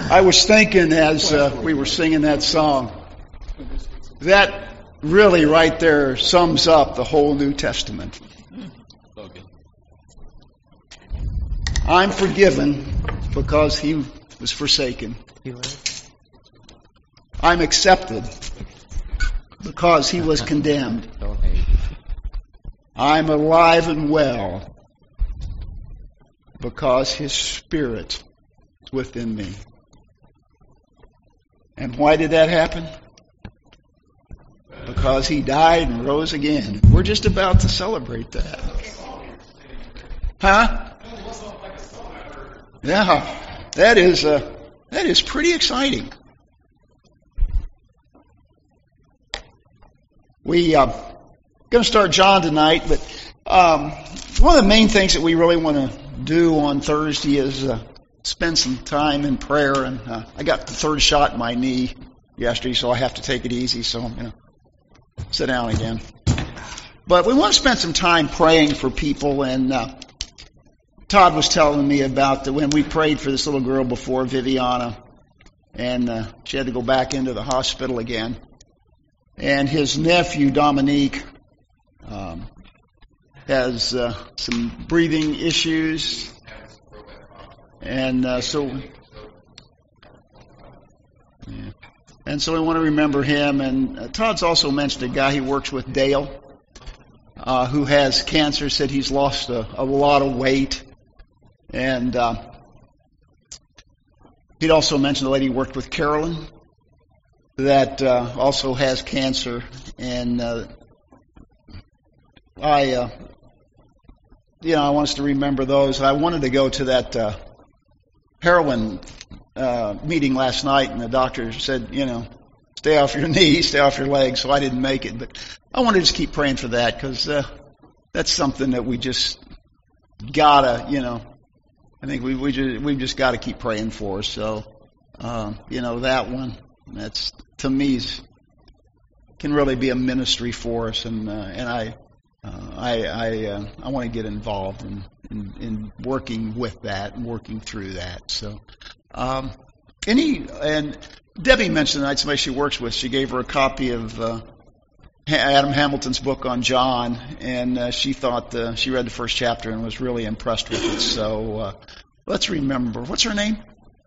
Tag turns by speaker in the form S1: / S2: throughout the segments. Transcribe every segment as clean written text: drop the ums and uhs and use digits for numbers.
S1: I was thinking as we were singing that song, that really right there sums up the whole New Testament. I'm forgiven because he was forsaken. I'm accepted because he was condemned. I'm alive and well because his Spirit is within me. And why did that happen? Because he died and rose again. We're just about to celebrate that. Huh? Yeah, that is pretty exciting. We going to start John tonight, but one of the main things that we really want to do on Thursday is spend some time in prayer. And I got the third shot in my knee yesterday, so I have to take it easy. So I'm going to sit down again. But we want to spend some time praying for people. And Todd was telling me about when we prayed for this little girl before, Viviana, and she had to go back into the hospital again. And his nephew, Dominique, has some breathing issues. And so we want to remember him. And Todd's also mentioned a guy he works with, Dale, who has cancer, said he's lost a lot of weight. And he'd also mentioned a lady he worked with, Carolyn, that also has cancer. And I want us to remember those. I wanted to go to that heroin meeting last night, and the doctor said, stay off your knees, stay off your legs, so I didn't make it. But I want to just keep praying for that, because that's something that we just gotta, I think we've just got to keep praying for. So, that one, that's, to me, can really be a ministry for us, and I want to get involved in working with that and working through that. So, and Debbie mentioned tonight somebody she works with. She gave her a copy of Adam Hamilton's book on John, and she thought she read the first chapter and was really impressed with it. So let's remember. What's her name?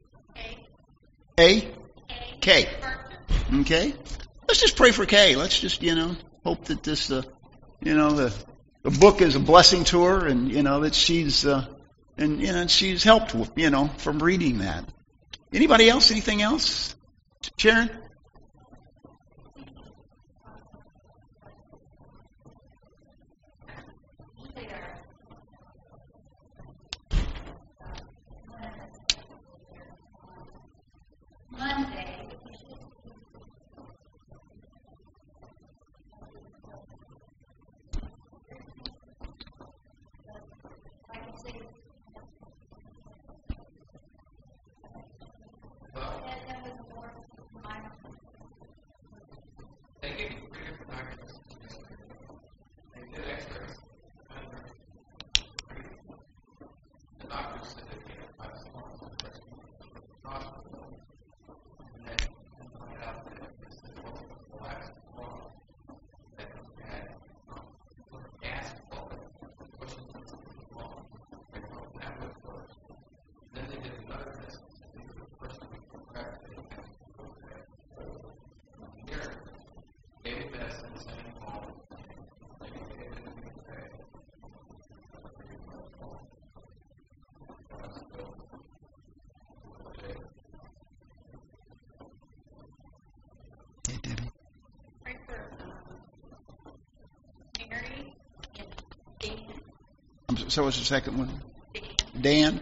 S1: A? Kay. Okay. Let's just pray for Kay. Let's just hope that this the book is a blessing to her, and that she's she's helped from reading that. Anybody else? Anything else? Sharon?
S2: Monday.
S1: So what's the second one? Dan?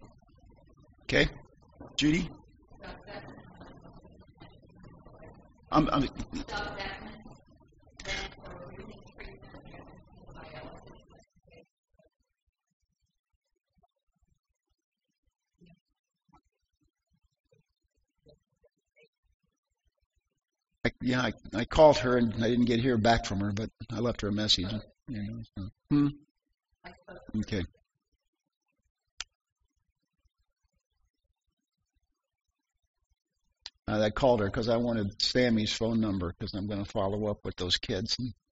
S1: Okay. Judy? I'm I called her and I didn't hear back from her, but I left her a message. Okay. I called her because I wanted Sammy's phone number because I'm going to follow up with those kids.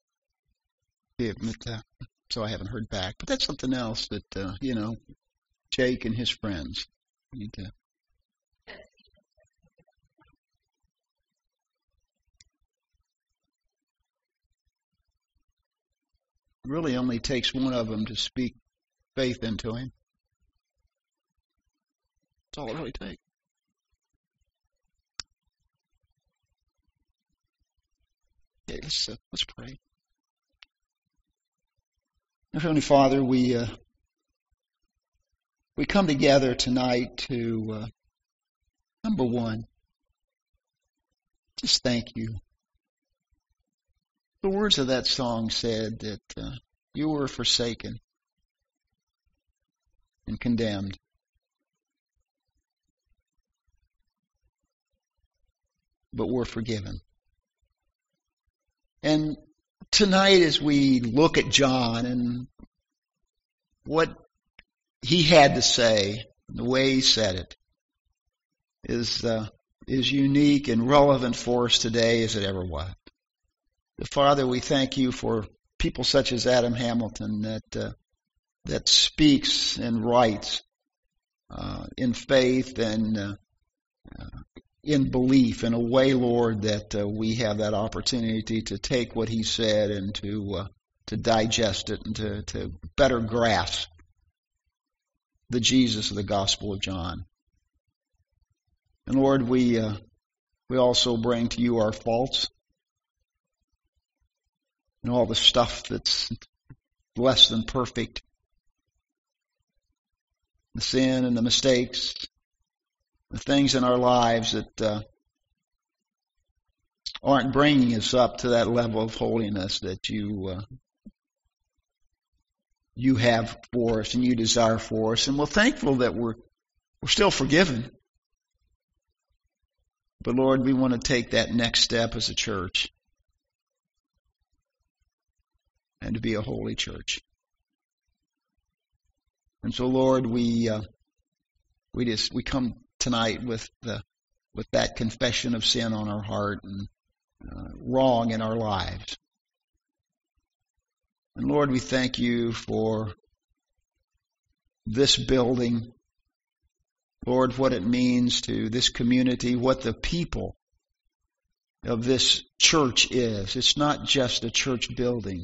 S1: So I haven't heard back. But that's something else that, Jake and his friends need to. It really only takes one of them to speak faith into him. That's all it really takes. Okay, let's pray. Heavenly Father, we come together tonight to number one, just thank you. The words of that song said that you were forsaken and condemned. But we're forgiven. And tonight as we look at John and what he had to say, the way he said it, is unique and relevant for us today as it ever was. Father, we thank you for people such as Adam Hamilton that speaks and writes in faith and in belief in a way, Lord, that we have that opportunity to take what he said and to digest it and to better grasp the Jesus of the Gospel of John. And Lord, we also bring to you our faults and all the stuff that's less than perfect, the sin and the mistakes, the things in our lives that aren't bringing us up to that level of holiness that you have for us and you desire for us. And we're thankful that we're still forgiven. But Lord, we want to take that next step as a church and to be a holy church. And so, Lord, we come tonight with that confession of sin on our heart and wrong in our lives. And Lord, we thank you for this building. Lord, what it means to this community, what the people of this church is. It's not just a church building,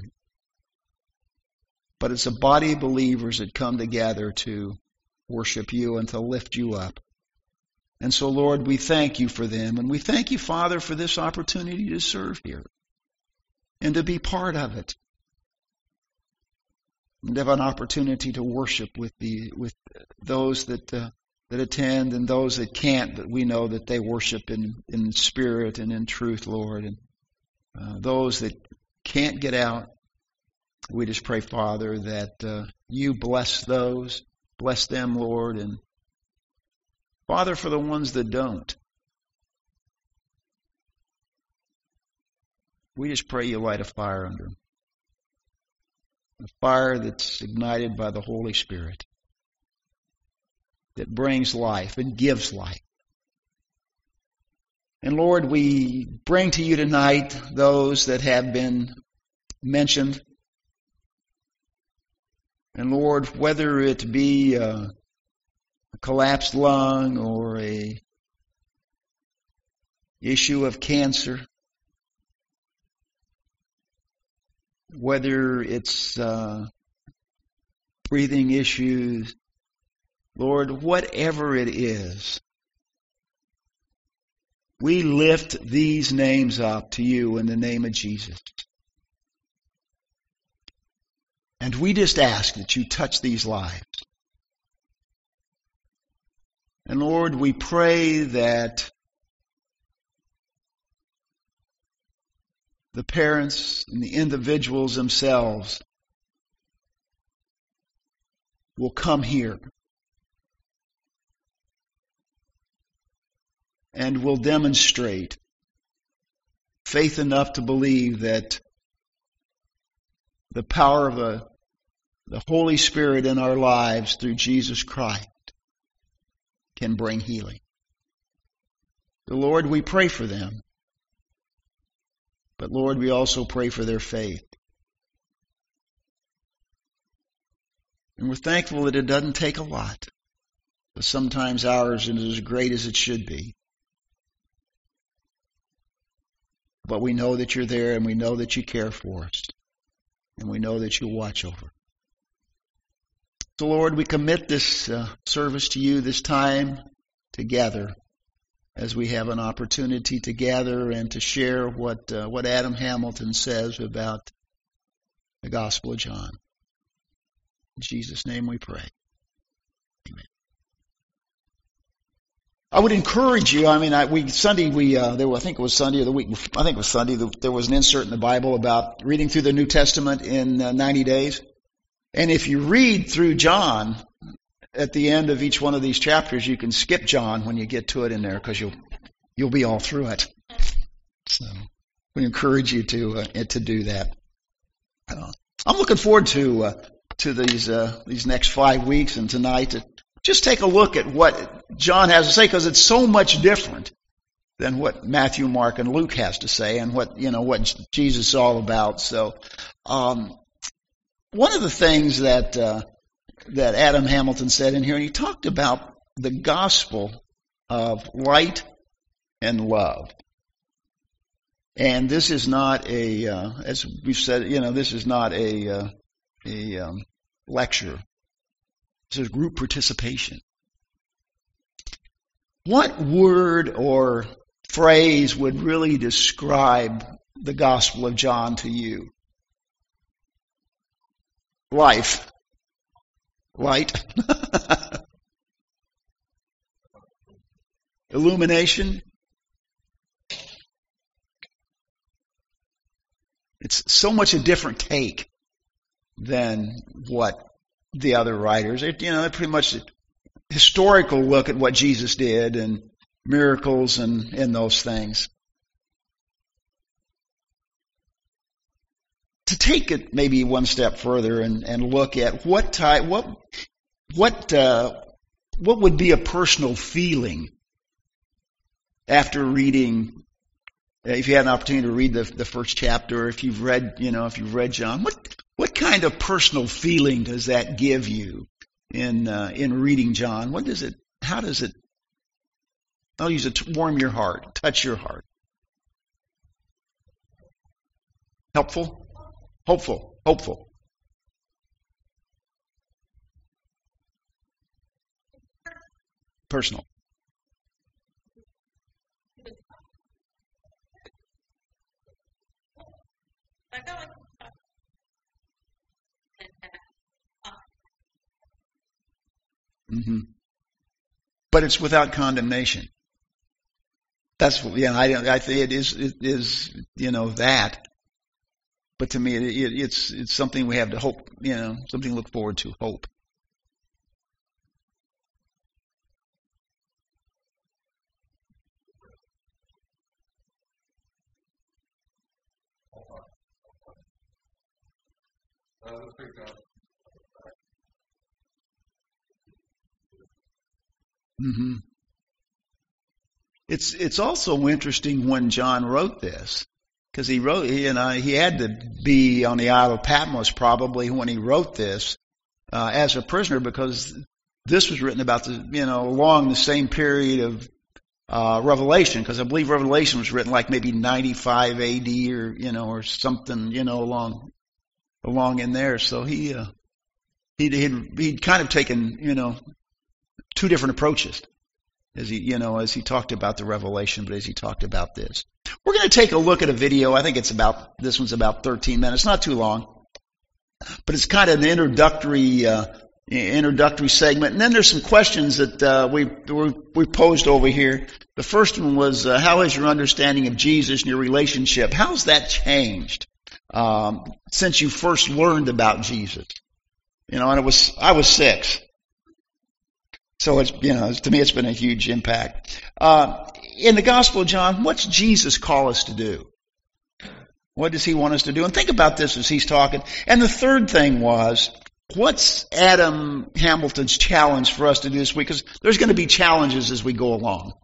S1: but it's a body of believers that come together to worship you and to lift you up. And so, Lord, we thank you for them. And we thank you, Father, for this opportunity to serve here and to be part of it. And to have an opportunity to worship with those that attend and those that can't, but we know that they worship in spirit and in truth, Lord. And those that can't get out, we just pray, Father, that you bless those, bless them, Lord, and Father, for the ones that don't, we just pray you light a fire under them. A fire that's ignited by the Holy Spirit, that brings life and gives life. And Lord, we bring to you tonight those that have been mentioned. And Lord, whether it be a collapsed lung or a issue of cancer, whether it's breathing issues, Lord, whatever it is, we lift these names up to you in the name of Jesus. And we just ask that you touch these lives. And Lord, we pray that the parents and the individuals themselves will come here and will demonstrate faith enough to believe that the power of the Holy Spirit in our lives through Jesus Christ can bring healing. The Lord, we pray for them. But Lord, we also pray for their faith. And we're thankful that it doesn't take a lot. But sometimes ours is as great as it should be. But we know that you're there, and we know that you care for us. And we know that you'll watch over. So Lord, we commit this service to you, this time together, as we have an opportunity to gather and to share what Adam Hamilton says about the Gospel of John. In Jesus' name we pray. Amen. I would encourage you. I mean, I think it was Sunday or the week. I think it was Sunday. There was an insert in the Bible about reading through the New Testament in 90 days. And if you read through John, at the end of each one of these chapters, you can skip John when you get to it in there, because you'll be all through it. So we encourage you to do that. I'm looking forward to these next 5 weeks and tonight to just take a look at what John has to say, because it's so much different than what Matthew, Mark, and Luke has to say, and what Jesus is all about. So, one of the things that Adam Hamilton said in here, and he talked about the gospel of light and love. And this is not as we've said, this is not a lecture. This is group participation. What word or phrase would really describe the Gospel of John to you? Life. Light. Illumination. It's so much a different take than what the other writers. They're pretty much a historical look at what Jesus did and miracles and those things. To take it maybe one step further and look at what would be a personal feeling after reading. If you had an opportunity to read the first chapter, if you've read John, what kind of personal feeling does that give you in reading John? How does it? I'll use it to warm your heart, touch your heart. Helpful? Hopeful. Personal. Mm-hmm. But it's without condemnation. That's I think it is that. But to me, it's something we have to hope. Something to look forward to. Hope. Mm-hmm. It's also interesting when John wrote this, because he had to be on the Isle of Patmos probably when he wrote this as a prisoner, because this was written about along the same period of Revelation, because I believe Revelation was written like maybe 95 A.D. or something along in there. So he'd kind of taken two different approaches as he talked about the Revelation, but as he talked about this. We're going to take a look at a video. I think this one's about 13 minutes, not too long, but it's kind of an introductory introductory segment. And then there's some questions that we posed over here. The first one was, how has your understanding of Jesus and your relationship, how's that changed since you first learned about Jesus? And I was 6. So it's, to me it's been a huge impact. In the Gospel of John, what's Jesus call us to do? What does he want us to do? And think about this as he's talking. And the third thing was, what's Adam Hamilton's challenge for us to do this week? Because there's going to be challenges as we go along.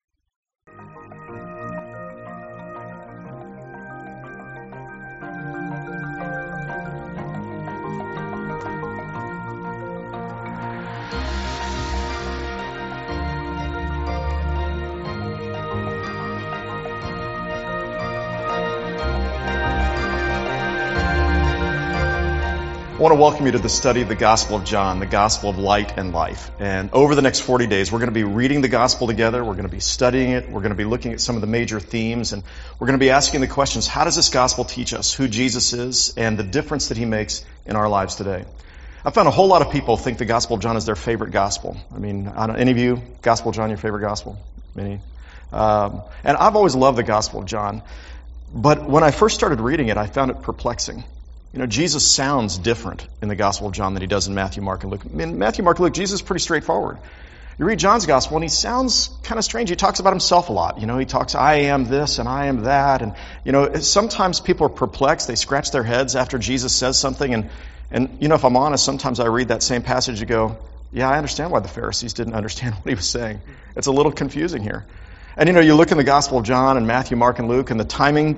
S2: I want to welcome you to the study of the Gospel of John, the Gospel of light and life. And over the next 40 days, we're going to be reading the Gospel together. We're going to be studying it. We're going to be looking at some of the major themes. And we're going to be asking the questions, how does this Gospel teach us who Jesus is and the difference that he makes in our lives today? I found a whole lot of people think the Gospel of John is their favorite Gospel. I mean, any of you, Gospel of John, your favorite Gospel? Many. And I've always loved the Gospel of John. But when I first started reading it, I found it perplexing. Jesus sounds different in the Gospel of John than he does in Matthew, Mark, and Luke. In Matthew, Mark, and Luke, Jesus is pretty straightforward. You read John's Gospel, and he sounds kind of strange. He talks about himself a lot. He talks, I am this, and I am that. And, sometimes people are perplexed. They scratch their heads after Jesus says something. And if I'm honest, sometimes I read that same passage and go, yeah, I understand why the Pharisees didn't understand what he was saying. It's a little confusing here. And you look in the Gospel of John and Matthew, Mark, and Luke, and the timing,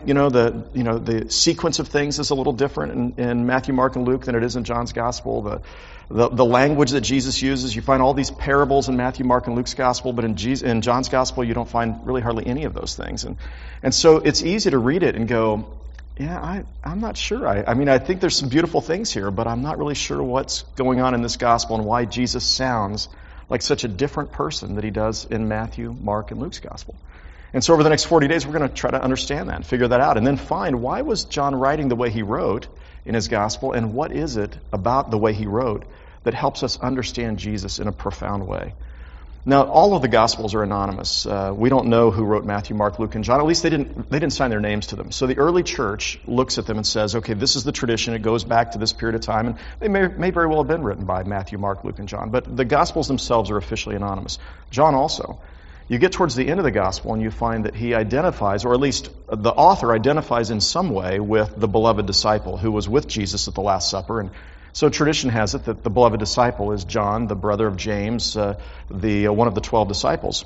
S2: the sequence of things is a little different in Matthew, Mark, and Luke than it is in John's Gospel. The language that Jesus uses, you find all these parables in Matthew, Mark, and Luke's Gospel, but in John's Gospel, you don't find really hardly any of those things. And so it's easy to read it and go, yeah, I'm not sure. I think there's some beautiful things here, but I'm not really sure what's going on in this Gospel and why Jesus sounds like such a different person that he does in Matthew, Mark, and Luke's Gospel. And so over the next 40 days, we're going to try to understand that and figure that out, and then find why was John writing the way he wrote in his Gospel, and what is it about the way he wrote that helps us understand Jesus in a profound way. Now, all of the Gospels are anonymous. We don't know who wrote Matthew, Mark, Luke, and John. At least they didn't sign their names to them. So the early church looks at them and says, okay, this is the tradition. It goes back to this period of time. And they may very well have been written by Matthew, Mark, Luke, and John. But the Gospels themselves are officially anonymous. John also. You get towards the end of the Gospel and you find that he identifies, or at least the author identifies in some way with the beloved disciple who was with Jesus at the Last Supper. And so tradition has it that the beloved disciple is John, the brother of James, one of the 12 disciples.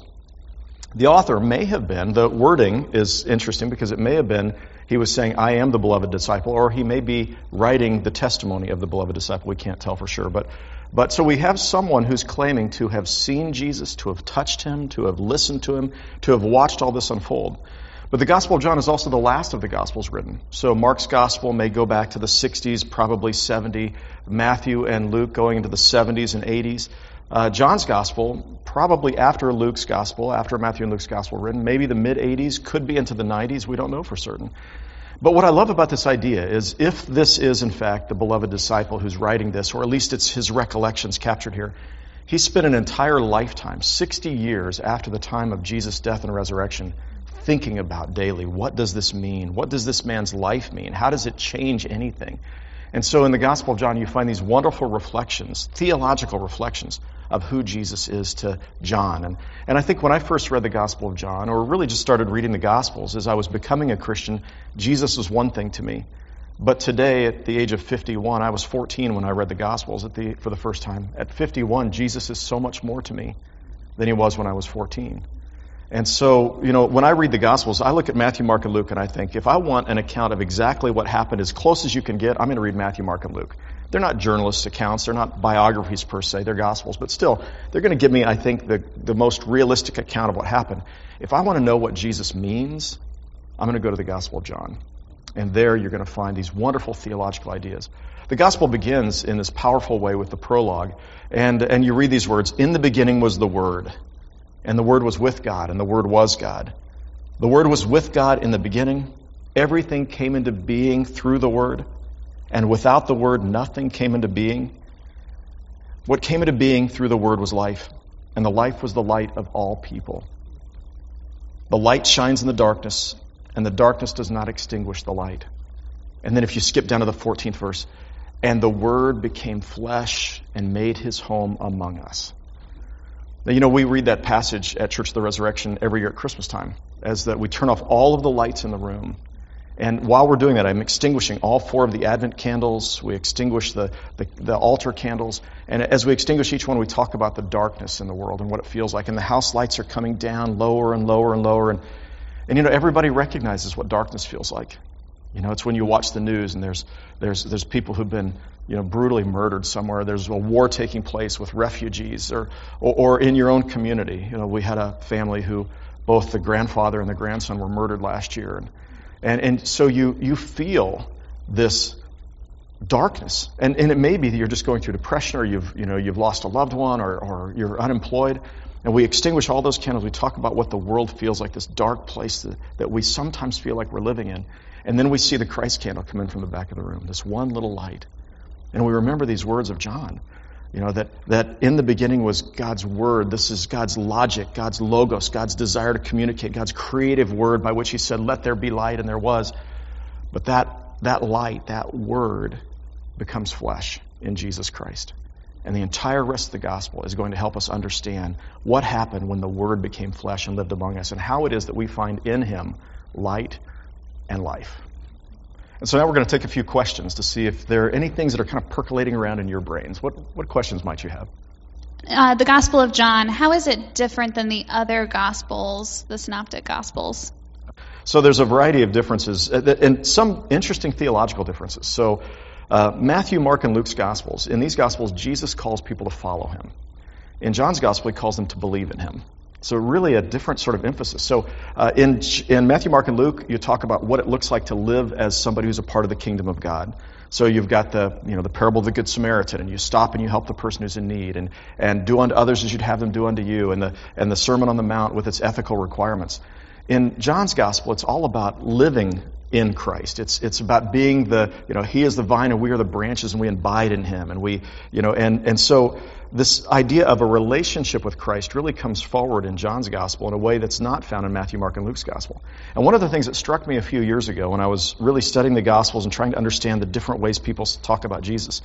S2: The author may have been, the wording is interesting because it may have been, he was saying, I am the beloved disciple, or he may be writing the testimony of the beloved disciple. We can't tell for sure. But so we have someone who's claiming to have seen Jesus, to have touched him, to have listened to him, to have watched all this unfold. But the Gospel of John is also the last of the Gospels written. So Mark's Gospel may go back to the 60s, probably 70. Matthew and Luke going into the 70s and 80s. John's Gospel, probably after Luke's Gospel, after Matthew and Luke's Gospel written, maybe the mid-80s, could be into the 90s. We don't know for certain. But what I love about this idea is if this is, in fact, the beloved disciple who's writing this, or at least it's his recollections captured here, he spent an entire lifetime, 60 years after the time of Jesus' death and resurrection, thinking about daily, what does this mean? What does this man's life mean? How does it change anything? And so in the Gospel of John, you find these wonderful reflections, theological reflections of who Jesus is to John. And I think when I first read the Gospel of John, or really just started reading the Gospels as I was becoming a Christian, Jesus was one thing to me. But today, at the age of 51, I was 14 when I read the Gospels for the first time. At 51, Jesus is so much more to me than he was when I was 14. And so, when I read the Gospels, I look at Matthew, Mark, and Luke, and I think, if I want an account of exactly what happened as close as you can get, I'm going to read Matthew, Mark, and Luke. They're not journalists' accounts. They're not biographies per se. They're Gospels. But still, they're going to give me, I think, the most realistic account of what happened. If I want to know what Jesus means, I'm going to go to the Gospel of John. And there you're going to find these wonderful theological ideas. The Gospel begins in this powerful way with the prologue. And you read these words, in the beginning was the Word. And the Word was with God, and the Word was God. The Word was with God in the beginning. Everything came into being through the Word. And without the Word, nothing came into being. What came into being through the Word was life, and the life was the light of all people. The light shines in the darkness, and the darkness does not extinguish the light. And then if you skip down to the 14th verse, and the Word became flesh and made his home among us. Now, we read that passage at Church of the Resurrection every year at Christmas time, as that we turn off all of the lights in the room. And while we're doing that, I'm extinguishing all 4 of the Advent candles. We extinguish the altar candles. And as we extinguish each one, we talk about the darkness in the world and what it feels like. And the house lights are coming down lower and lower and lower. And everybody recognizes what darkness feels like. It's when you watch the news and there's people who've been brutally murdered somewhere. There's a war taking place with refugees, or in your own community. We had a family who both the grandfather and the grandson were murdered last year, and so you feel this darkness, and it may be that you're just going through depression, or you've lost a loved one, or you're unemployed. And we extinguish all those candles. We talk about what the world feels like, this dark place that we sometimes feel like we're living in. And then we see the Christ candle come in from the back of the room, this one little light. And we remember these words of John, that in the beginning was God's Word. This is God's logic, God's logos, God's desire to communicate, God's creative word by which he said, let there be light, and there was. But that light, that Word, becomes flesh in Jesus Christ. And the entire rest of the gospel is going to help us understand what happened when the Word became flesh and lived among us, and how it is that we find in him light and life. And so now we're going to take a few questions to see if there are any things that are kind of percolating around in your brains. What questions might you have?
S3: The Gospel of John, how is it different than the other Gospels, the Synoptic Gospels?
S2: So there's a variety of differences, and some interesting theological differences. So Matthew, Mark, and Luke's Gospels, in these Gospels, Jesus calls people to follow him. In John's Gospel, he calls them to believe in him. So really a different sort of emphasis. So in Matthew, Mark, and Luke, you talk about what it looks like to live as somebody who's a part of the kingdom of God. So you've got the parable of the Good Samaritan, and you stop and you help the person who's in need, and do unto others as you'd have them do unto you, and the Sermon on the Mount with its ethical requirements. In John's Gospel, it's all about living in Christ. It's about being he is the vine and we are the branches, and we abide in him, and so this idea of a relationship with Christ really comes forward in John's Gospel in a way that's not found in Matthew, Mark, and Luke's Gospel. And one of the things that struck me a few years ago when I was really studying the Gospels and trying to understand the different ways people talk about Jesus,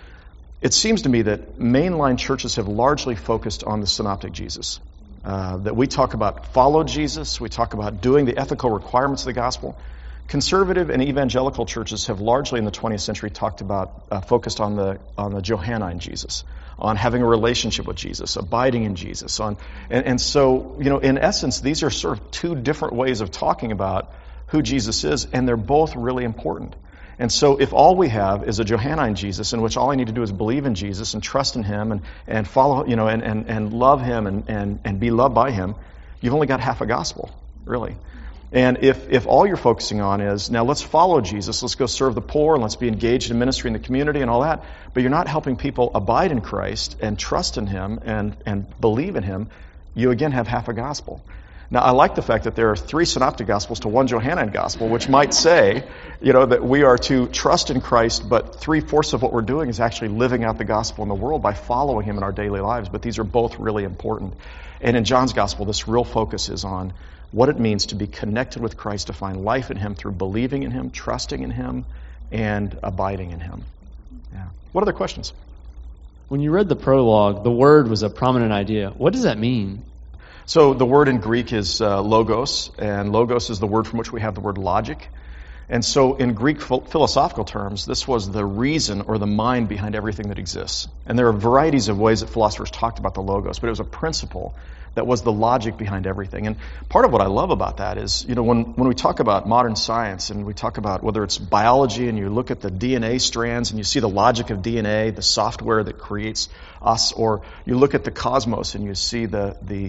S2: it seems to me that mainline churches have largely focused on the synoptic Jesus. That we talk about follow Jesus, we talk about doing the ethical requirements of the gospel. Conservative and evangelical churches have largely in the 20th century focused on the Johannine Jesus, on having a relationship with Jesus, abiding in Jesus. And so, in essence, these are sort of two different ways of talking about who Jesus is, and they're both really important. And so if all we have is a Johannine Jesus, in which all I need to do is believe in Jesus and trust in him and follow, and love him and be loved by him, you've only got half a gospel, really. And if all you're focusing on is, now let's follow Jesus, let's go serve the poor, and let's be engaged in ministry in the community and all that, but you're not helping people abide in Christ and trust in him and believe in him, you again have half a gospel. Now, I like the fact that there are 3 synoptic gospels to 1 Johannine gospel, which might say, that we are to trust in Christ, but 3/4 of what we're doing is actually living out the gospel in the world by following him in our daily lives. But these are both really important. And in John's gospel, this real focus is on what it means to be connected with Christ, to find life in him through believing in him, trusting in him, and abiding in him. Yeah. What other questions?
S4: When you read the prologue, the word was a prominent idea. What does that mean?
S2: So the word in Greek is logos, and logos is the word from which we have the word logic. And so in Greek philosophical terms, this was the reason or the mind behind everything that exists. And there are varieties of ways that philosophers talked about the logos, but it was a principle that was the logic behind everything. And part of what I love about that is, when we talk about modern science and we talk about whether it's biology and you look at the DNA strands and you see the logic of DNA, the software that creates us, or you look at the cosmos and you see the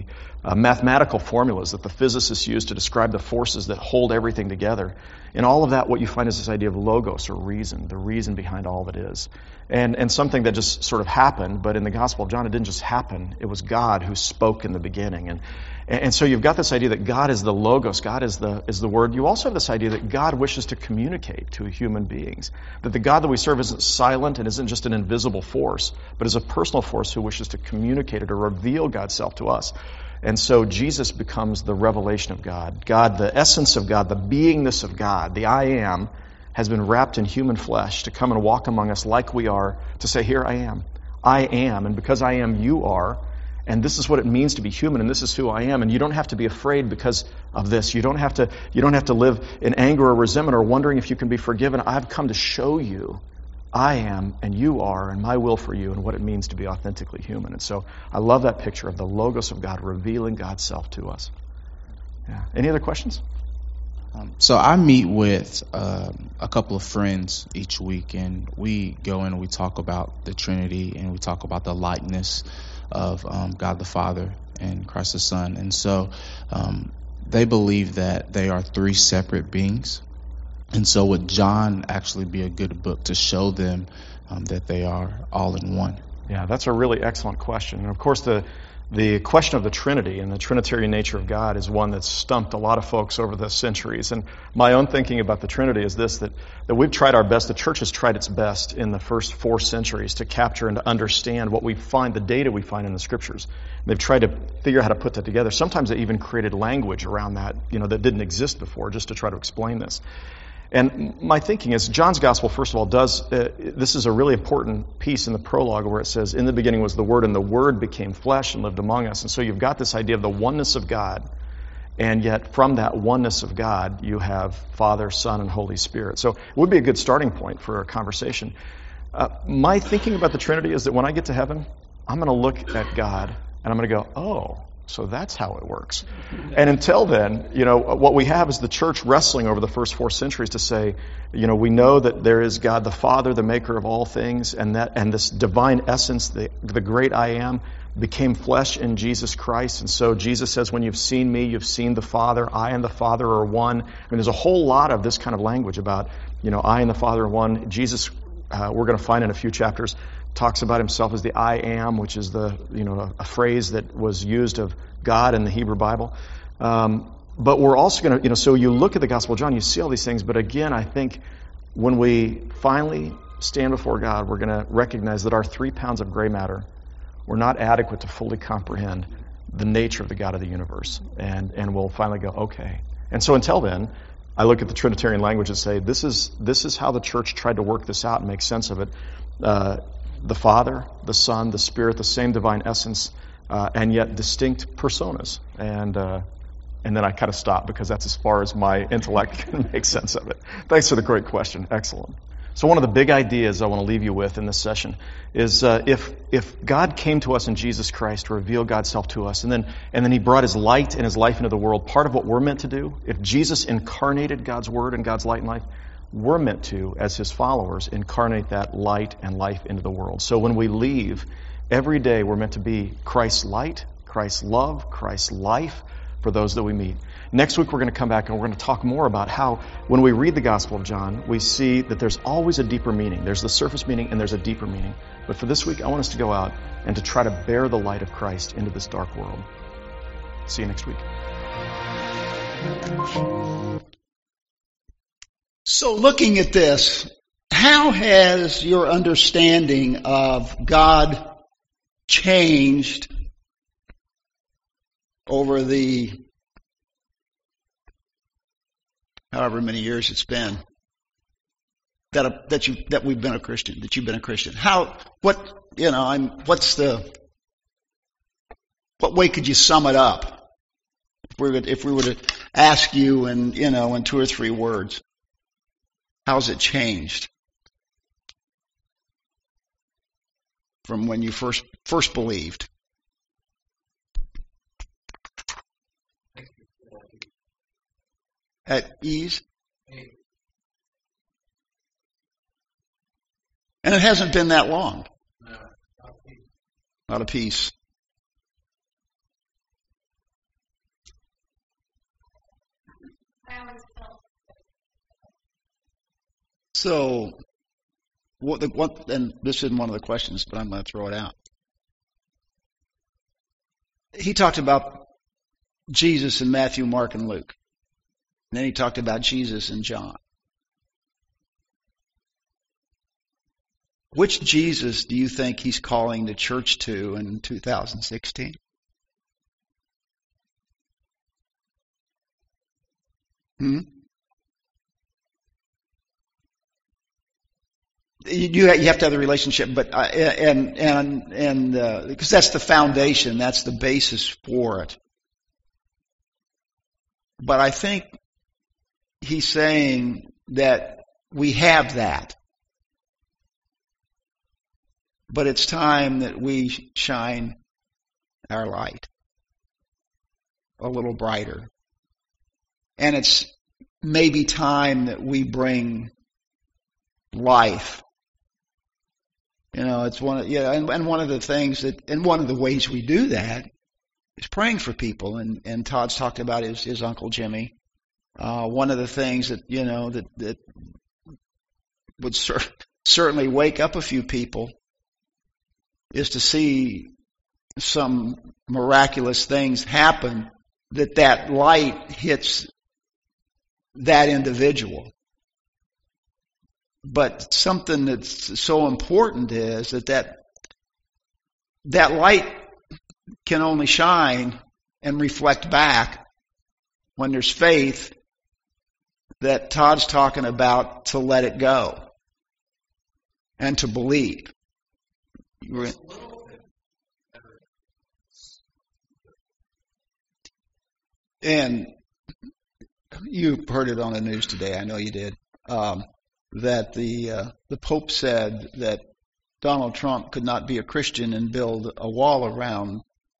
S2: mathematical formulas that the physicists use to describe the forces that hold everything together. In all of that, what you find is this idea of logos, or reason, the reason behind all that is. And something that just sort of happened, but in the Gospel of John, it didn't just happen. It was God who spoke in the beginning. And so you've got this idea that God is the logos, God is the Word. You also have this idea that God wishes to communicate to human beings. That the God that we serve isn't silent and isn't just an invisible force, but is a personal force who wishes to communicate or to reveal God's self to us. And so Jesus becomes the revelation of God. God, the essence of God, the beingness of God, the I am, has been wrapped in human flesh to come and walk among us like we are, to say, here I am. I am, and because I am, you are. And this is what it means to be human, and this is who I am. And you don't have to be afraid because of this. You don't have to live in anger or resentment or wondering if you can be forgiven. I've come to show you I am and you are, and my will for you, and what it means to be authentically human. And so I love that picture of the logos of God revealing God's self to us. Yeah. Any other questions?
S5: So I meet with a couple of friends each week, and we go in and we talk about the Trinity, and we talk about the likeness of God the Father and Christ the Son. And so they believe that they are three separate beings. And so would John actually be a good book to show them that they are all in one?
S2: Yeah, that's a really excellent question. And of course, the question of the Trinity and the Trinitarian nature of God is one that's stumped a lot of folks over the centuries. And my own thinking about the Trinity is this, that we've tried our best, the church has tried its best in the first 4 centuries to capture and to understand what we find, the data we find in the Scriptures. And they've tried to figure out how to put that together. Sometimes they even created language around that, that didn't exist before, just to try to explain this. And my thinking is, John's Gospel, first of all, this is a really important piece in the prologue where it says, in the beginning was the Word, and the Word became flesh and lived among us. And so you've got this idea of the oneness of God, and yet from that oneness of God, you have Father, Son, and Holy Spirit. So it would be a good starting point for a conversation. My thinking about the Trinity is that when I get to heaven, I'm going to look at God, and I'm going to go, oh, so that's how it works. And until then, what we have is the church wrestling over the first 4 centuries to say, we know that there is God the Father, the maker of all things, and this divine essence, the great I am, became flesh in Jesus Christ. And so Jesus says, when you've seen me, you've seen the Father. I and the Father are one. There's a whole lot of this kind of language about, I and the Father are one. Jesus, we're going to find in a few chapters, talks about himself as the I am, which is a phrase that was used of God in the Hebrew Bible. But we're also going to, so you look at the Gospel of John, you see all these things, but again, I think when we finally stand before God, we're going to recognize that our 3 pounds of gray matter were not adequate to fully comprehend the nature of the God of the universe. And we'll finally go, okay. And so until then, I look at the Trinitarian language and say, this is how the church tried to work this out and make sense of it. The Father, the Son, the Spirit, the same divine essence, and yet distinct personas. And then I kind of stop because that's as far as my intellect can make sense of it. Thanks for the great question. Excellent. So one of the big ideas I want to leave you with in this session is if God came to us in Jesus Christ to reveal God's self to us, and then He brought His light and His life into the world, part of what we're meant to do, if Jesus incarnated God's Word and God's light and life, we're meant to, as His followers, incarnate that light and life into the world. So when we leave, every day we're meant to be Christ's light, Christ's love, Christ's life for those that we meet. Next week we're going to come back and we're going to talk more about how when we read the Gospel of John, we see that there's always a deeper meaning. There's the surface meaning and there's a deeper meaning. But for this week, I want us to go out and to try to bear the light of Christ into this dark world. See you next week.
S1: So looking at this, how has your understanding of God changed over the however many years it's been that we've been a Christian, that you've been a Christian? What way could you sum it up? If we were to ask you in 2 or 3 words, how's it changed from when you first believed? At ease? And it hasn't been that long. Not a piece. So, and this isn't one of the questions, but I'm going to throw it out. He talked about Jesus in Matthew, Mark, and Luke. And then he talked about Jesus in John. Which Jesus do you think he's calling the church to in 2016? You have to have the relationship, but because that's the foundation, that's the basis for it. But I think he's saying that we have that. But it's time that we shine our light a little brighter. And it's maybe time that we bring life. It's one of, and one of the things and one of the ways we do that is praying for people. And Todd's talked about his Uncle Jimmy. One of the things that, that would certainly wake up a few people is to see some miraculous things happen, that light hits that individual. But something that's so important is that light can only shine and reflect back when there's faith that Todd's talking about, to let it go and to believe. And you heard it on the news today, I know you did, that the Pope said that Donald Trump could not be a Christian and build a wall around,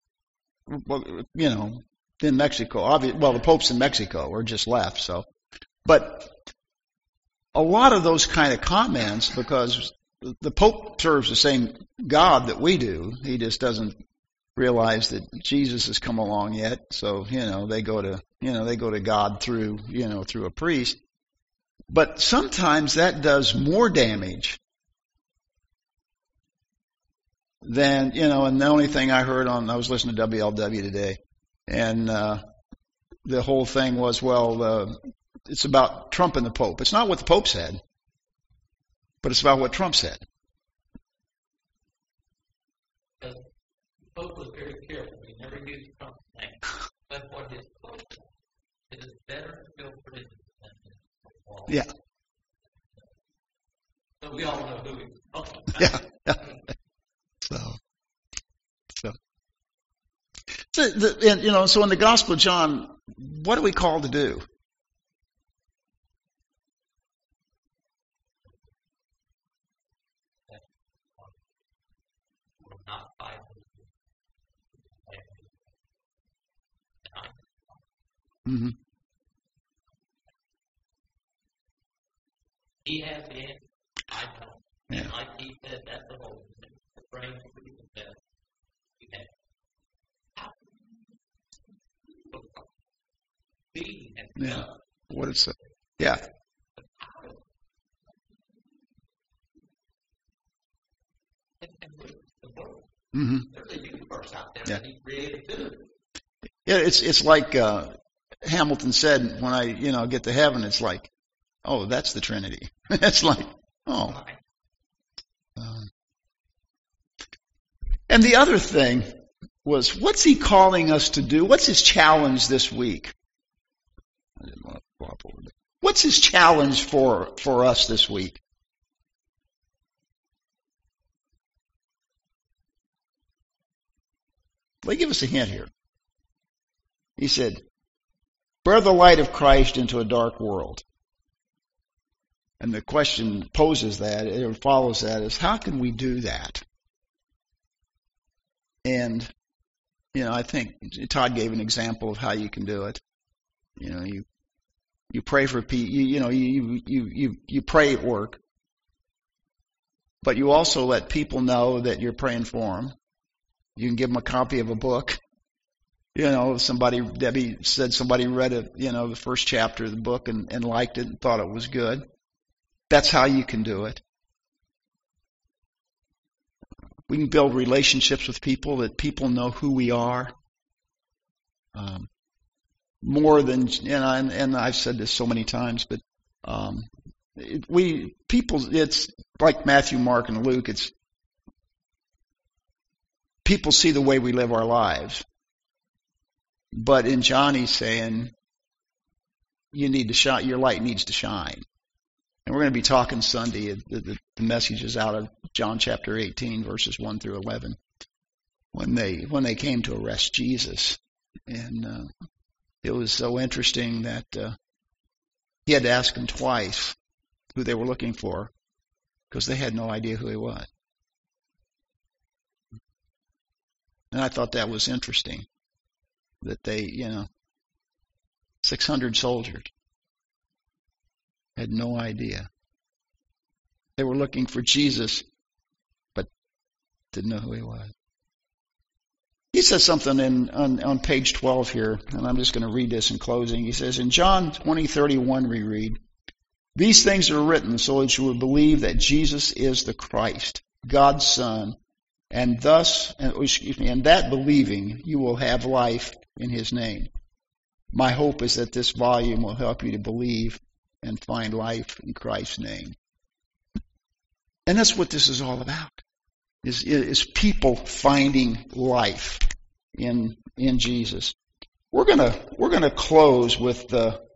S1: in Mexico. The Pope's in Mexico or just left, so. But a lot of those kind of comments, because the Pope serves the same God that we do, he just doesn't realize that Jesus has come along yet. So they go to God through a priest. But sometimes that does more damage than And the only thing I heard I was listening to WLW today, and the whole thing was, it's about Trump and the Pope. It's not what the Pope said, but it's about what Trump said.
S6: The Pope was very careful. He never used Trump's name. But what his Pope said, it is better to feel prison than to fall.
S1: Yeah.
S6: So we all know who he's talking about.
S1: Yeah. So in the Gospel of John, what are we called to do?
S6: Not fight.
S1: Mm-hmm.
S6: He has the answer. I don't.
S1: Yeah.
S6: And like he said, that's the whole thing. The praying for people that we have. Being and
S1: Yeah. What it said. Yeah. Mm-hmm.
S6: There's a universe out there
S1: Yeah.
S6: that he created too.
S1: Yeah, it's like Hamilton said, when I get to heaven, it's like, oh, that's the Trinity. It's like, oh. And the other thing was, what's he calling us to do? What's his challenge this week? I didn't want to flop over there. What's his challenge for us this week? Well, give us a hint here. He said, bear the light of Christ into a dark world. And the question poses that, it follows that, is how can we do that? And, I think Todd gave an example of how you can do it. You pray for people, you pray at work, but you also let people know that you're praying for them. You can give them a copy of a book. Debbie said somebody read the first chapter of the book and liked it and thought it was good. That's how you can do it. We can build relationships with people that people know who we are. More than, and I've said this so many times, but it's like Matthew, Mark, and Luke. It's people see the way we live our lives. But in John, he's saying, you need to shine. Your light needs to shine. And we're going to be talking Sunday. The message is out of John chapter 18, verses 1 through 11, when they came to arrest Jesus, and it was so interesting that he had to ask them twice who they were looking for, because they had no idea who he was. And I thought that was interesting, that they, 600 soldiers had no idea. They were looking for Jesus, but didn't know who he was. He says something on page 12 here, and I'm just going to read this in closing. He says, in John 20:31 we read, these things are written so that you will believe that Jesus is the Christ, God's Son, and that believing you will have life in his name. My hope is that this volume will help you to believe and find life in Christ's name. And that's what this is all about, is people finding life in Jesus. We're gonna close with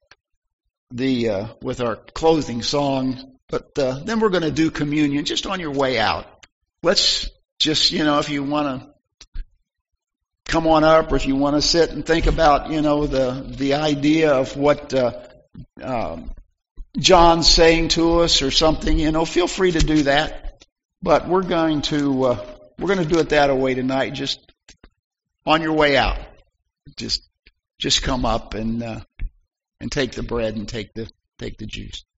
S1: with our closing song, but then we're gonna do communion just on your way out. Let's just, if you want to come on up, or if you want to sit and think about, the idea of what John's saying to us or something, feel free to do that. But we're going to do it that way tonight. Just on your way out, just come up and take the bread and take the juice.